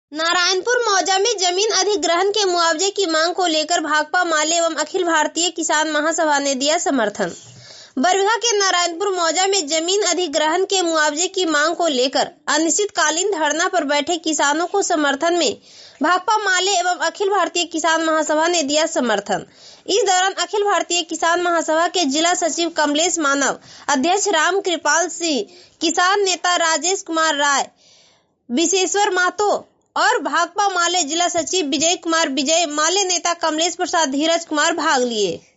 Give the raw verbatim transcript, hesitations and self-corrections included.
नारायणपुर मौजा में जमीन अधिग्रहण के मुआवजे की मांग को लेकर भाकपा माले एवं अखिल भारतीय किसान महासभा ने दिया समर्थन। बरबीघा के नारायणपुर मौजा में जमीन अधिग्रहण के मुआवजे की मांग को लेकर अनिश्चितकालीन धरना पर बैठे किसानों को समर्थन में भाकपा माले एवं अखिल भारतीय किसान महासभा ने दिया समर्थन। इस दौरान अखिल भारतीय किसान महासभा के जिला सचिव कमलेश मानव, अध्यक्ष राम कृपाल सिंह, किसान नेता राजेश कुमार राय, विशेश्वर महतो और भाकपा माले जिला सचिव विजय कुमार विजय, माले नेता कमलेश प्रसाद, धीरज कुमार भाग लिए।